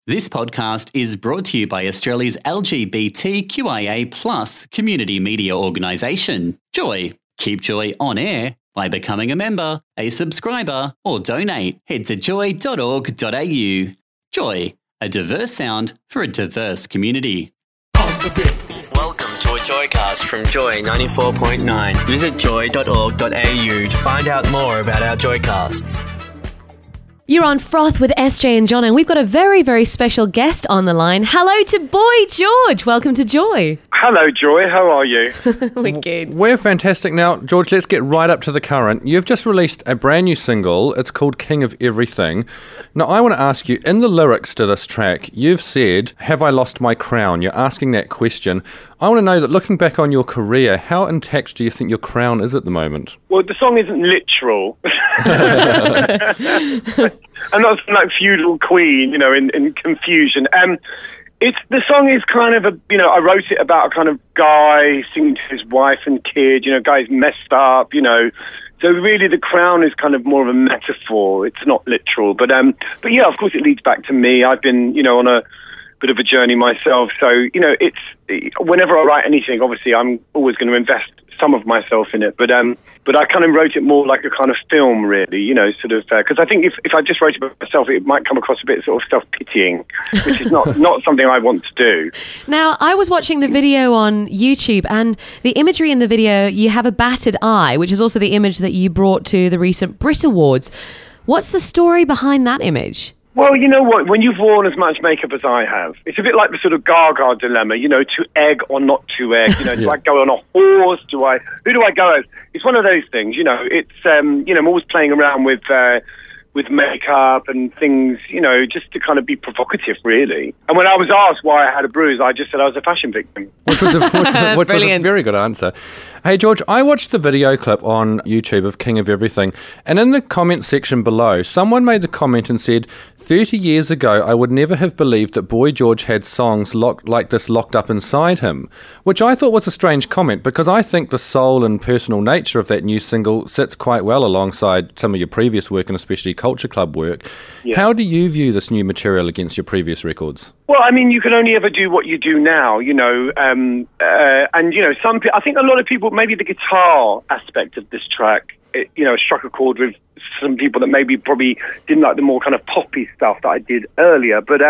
This podcast is brought to you by Australia's LGBTQIA+ community media organisation, Joy. Keep Joy on air by becoming a member, a subscriber, or donate. Head to joy.org.au. Joy, a diverse sound for a diverse community. Welcome to a Joycast from Joy 94.9. Visit joy.org.au to find out more about our Joycasts. You're on Froth with SJ and John, and we've got a very, very special guest on the line. Hello to Boy George. Welcome to Joy. Hello, Joy. How are you? We're good. We're fantastic. Now, George, let's get right up to the current. You've just released a brand new single. It's called King of Everything. Now, I want to ask you, in the lyrics to this track, you've said, "Have I lost my crown?" You're asking that question. I want to know that, looking back on your career, how intact do you think your crown is at the moment? Well, the song isn't literal. I'm not some like feudal queen, in confusion. The song is kind of I wrote it about a kind of guy singing to his wife and kid, guy's messed up, So really the crown is kind of more of a metaphor. It's not literal. But yeah, of course it leads back to me. I've been, on a bit of a journey myself. So, it's whenever I write anything, obviously I'm always going to invest some of myself in it. But I kind of wrote it more like a kind of film, really, because I think if I just wrote it about myself, it might come across a bit sort of self-pitying, which is not something I want to do. Now, I was watching the video on YouTube, and the imagery in the video, you have a battered eye, which is also the image that you brought to the recent Brit Awards. What's the story behind that image? Well, you know what? When you've worn as much makeup as I have, it's a bit like the sort of Gaga dilemma, to egg or not to egg. Do I go on a horse? Who do I go as? It's one of those things, It's, I'm always playing around with makeup and things, just to kind of be provocative, really. And when I was asked why I had a bruise, I just said I was a fashion victim. Which was a very good answer. Hey, George, I watched the video clip on YouTube of King of Everything, and in the comment section below, someone made the comment and said, 30 years ago, I would never have believed that Boy George had songs like this locked up inside him, which I thought was a strange comment because I think the soul and personal nature of that new single sits quite well alongside some of your previous work and especially Culture Club work. Yeah. How do you view this new material against your previous records? Well, I mean, you can only ever do what you do now, and, I think a lot of people, maybe the guitar aspect of this track, struck a chord with some people that maybe probably didn't like the more kind of poppy stuff that I did earlier. But,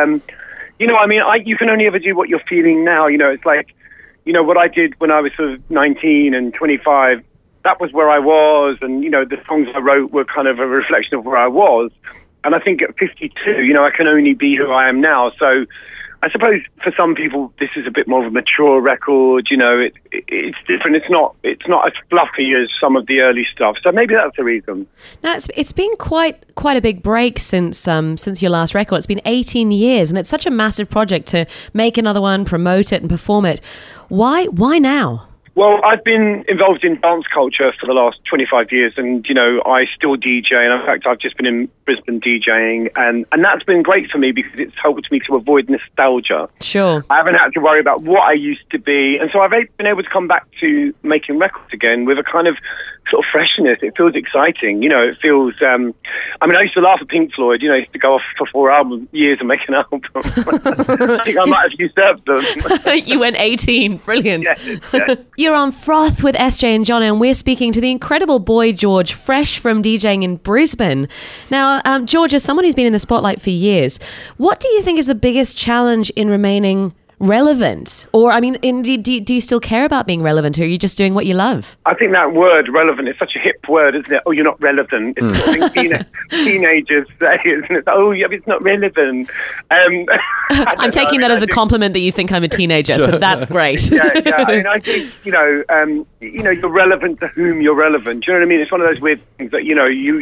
you can only ever do what you're feeling now. It's like, what I did when I was sort of 19 and 25, that was where I was. And, the songs I wrote were kind of a reflection of where I was. And I think at 52, I can only be who I am now. So I suppose for some people, this is a bit more of a mature record. It's different. It's not as fluffy as some of the early stuff. So maybe that's the reason. Now, it's been quite a big break since your last record. It's been 18 years, and it's such a massive project to make another one, promote it, and perform it. Why now? Well, I've been involved in dance culture for the last 25 years and, I still DJ. And in fact, I've just been in Brisbane DJing and that's been great for me because it's helped me to avoid nostalgia. Sure. I haven't had to worry about what I used to be. And so I've been able to come back to making records again with a kind of sort of freshness. It feels exciting. It feels, I used to laugh at Pink Floyd, used to go off for 4 years and make an album. I think I might have usurped them. You went 18. Brilliant. Yeah. You're on Froth with SJ and John, and we're speaking to the incredible Boy George, fresh from DJing in Brisbane. Now, George, as someone who's been in the spotlight for years, what do you think is the biggest challenge in remaining relevant? Or, do you still care about being relevant, or are you just doing what you love? I think that word, relevant, is such a hip word, isn't it? Oh, you're not relevant. It's sort of thing teenagers say, isn't it? Oh, yeah, it's not relevant. I'm taking that as a compliment that you think I'm a teenager, so that's great. Yeah. I think, you're relevant to whom you're relevant. Do you know what I mean? It's one of those weird things that, you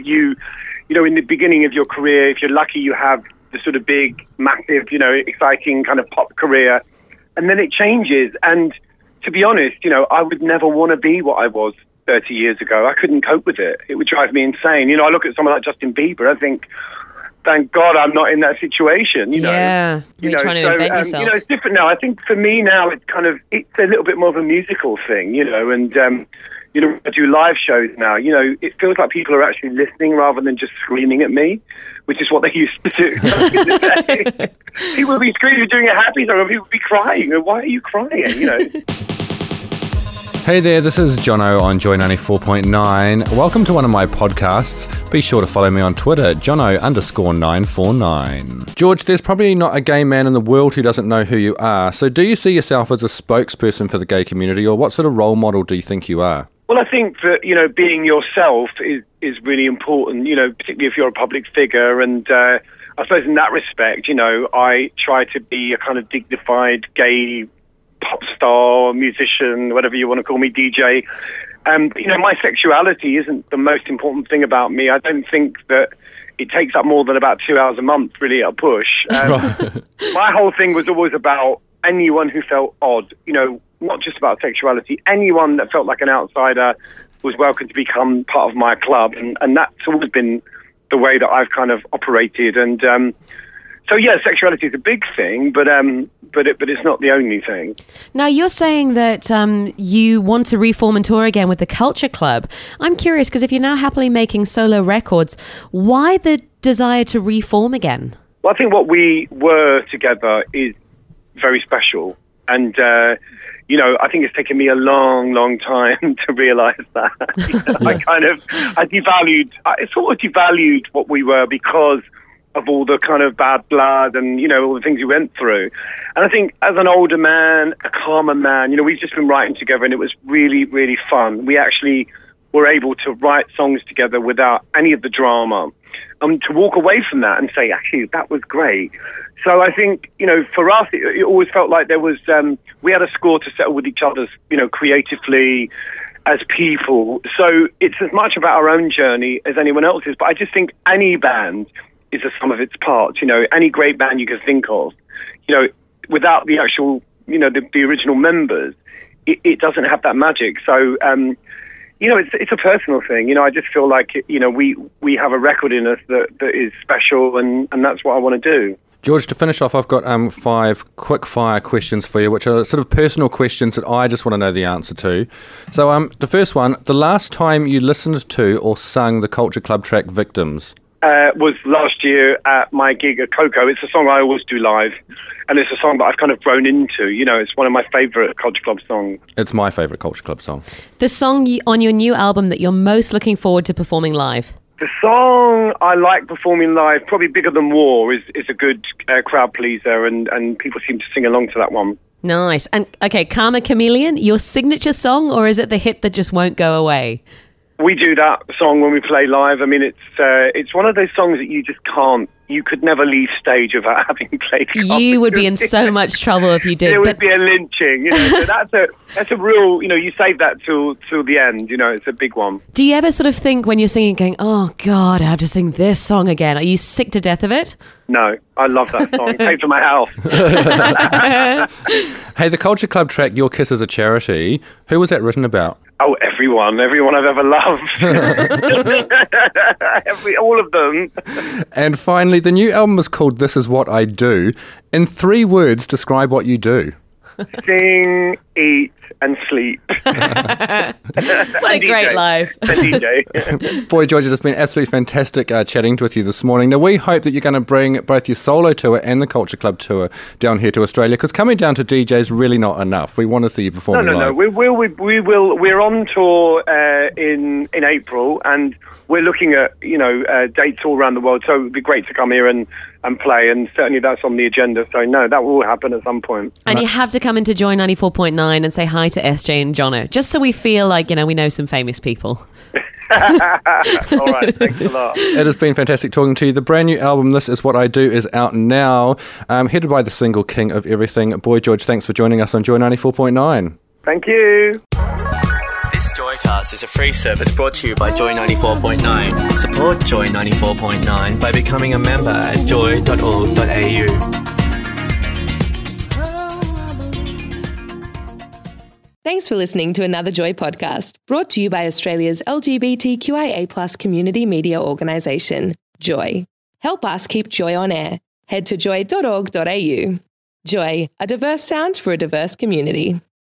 in the beginning of your career, if you're lucky, you have the sort of big, massive, exciting kind of pop career. And then it changes. And to be honest, I would never want to be what I was 30 years ago. I couldn't cope with it. It would drive me insane. I look at someone like Justin Bieber, I think, thank God I'm not in that situation, Yeah, you're trying to invent yourself. It's different now. I think for me now, it's a little bit more of a musical thing, and, you know, I do live shows now, you know, it feels like people are actually listening rather than just screaming at me, which is what they used to do. People would be screaming during a happy song, and people would be crying. Why are you crying, you know? Hey there, this is Jono on Joy 94.9. Welcome to one of my podcasts. Be sure to follow me on Twitter, Jono_949. George, there's probably not a gay man in the world who doesn't know who you are. So do you see yourself as a spokesperson for the gay community, or what sort of role model do you think you are? Well, I think that, you know, being yourself is really important, you know, particularly if you're a public figure. And I suppose in that respect, you know, I try to be a kind of dignified gay pop star, musician, whatever you want to call me, DJ. You know, my sexuality isn't the most important thing about me. I don't think that it takes up more than about 2 hours a month, really, at a push. My whole thing was always about anyone who felt odd, you know, not just about sexuality. Anyone that felt like an outsider was welcome to become part of my club. And that's always been the way that I've kind of operated. And so, yeah, sexuality is a big thing, but it's not the only thing. Now, you're saying that you want to reform and tour again with the Culture Club. I'm curious, because if you're now happily making solo records, why the desire to reform again? Well, I think what we were together is very special. And, you know, I think it's taken me a long, long time to realise that. I sort of devalued what we were because of all the kind of bad blood and, you know, all the things we went through. And I think as an older man, a calmer man, you know, we've just been writing together and it was really, really fun. We actually were able to write songs together without any of the drama. To walk away from that and say, actually, that was great. So I think, you know, for us, it always felt like there was, we had a score to settle with each other, you know, creatively, as people. So it's as much about our own journey as anyone else's. But I just think any band is the sum of its parts. You know, any great band you can think of, you know, without the actual, you know, the original members, it doesn't have that magic. So, you know, it's a personal thing. You know, I just feel like, you know, we have a record in us that is special, and that's what I want to do. George, to finish off, I've got 5 quick-fire questions for you, which are sort of personal questions that I just want to know the answer to. So the first one, the last time you listened to or sung the Culture Club track Victims? Was last year at my gig at Coco. It's a song I always do live, and it's a song that I've kind of grown into. You know, it's one of my favourite Culture Club songs. It's my favourite Culture Club song. The song on your new album that you're most looking forward to performing live? The song I like performing live, probably Bigger Than War, is a good crowd pleaser, and people seem to sing along to that one. Nice. And, okay, Karma Chameleon, your signature song, or is it the hit that just won't go away? We do that song when we play live. I mean, it's one of those songs that you just can't. You could never leave stage without having played. You would be in so much trouble if you did. It would be a lynching. You know, so that's a real. You know, you save that till the end. You know, it's a big one. Do you ever sort of think when you're singing, going, "Oh God, I have to sing this song again"? Are you sick to death of it? No, I love that song. Paid for my house. Hey, the Culture Club track "Your Kiss Is a Charity." Who was that written about? Oh, everyone I've ever loved. All of them. And finally, the new album is called This Is What I Do. In 3 words, describe what you do. Sing, eat, and sleep. What a great life. And DJ. Boy, George, it's been absolutely fantastic chatting with you this morning. Now, we hope that you're going to bring both your solo tour and the Culture Club tour down here to Australia, because coming down to DJ is really not enough. We want to see you performing live. No. We will. We're on tour in April, and we're looking at, you know, dates all around the world. So it would be great to come here and play, and certainly that's on the agenda. So no, that will happen at some point. And you have to come into Joy 94.9 and say hi to SJ and Jono, just so we feel like, you know, we know some famous people. All right, thanks a lot. It has been fantastic talking to you. The brand new album, This Is What I Do, is out now, headed by the single King of Everything. Boy George, thanks for joining us on Joy 94.9. Thank you. This Joycast is a free service brought to you by Joy 94.9. Support Joy 94.9 by becoming a member at joy.org.au. Thanks for listening to another Joy podcast, brought to you by Australia's LGBTQIA+ community media organisation, Joy. Help us keep Joy on air. Head to joy.org.au. Joy, a diverse sound for a diverse community.